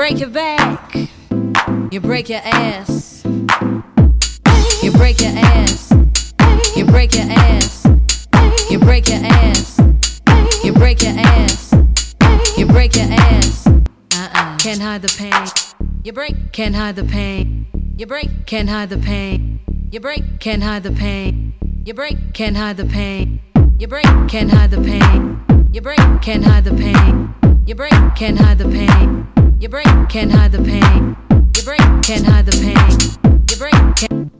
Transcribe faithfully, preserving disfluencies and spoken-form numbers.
break your back, you break your ass, you break your ass, you break your ass, you break your ass, you break your ass, you break your ass. Uh-uh. Can't hide the pain. You break, can't hide the pain. You break, can't hide the pain. You break, can't hide the pain. You break, can't hide the pain. You break, can't hide the pain. You break, can't hide the pain. You break, can't hide the pain. You break, can't hide the pain. You break, can't hide the pain. You break, can't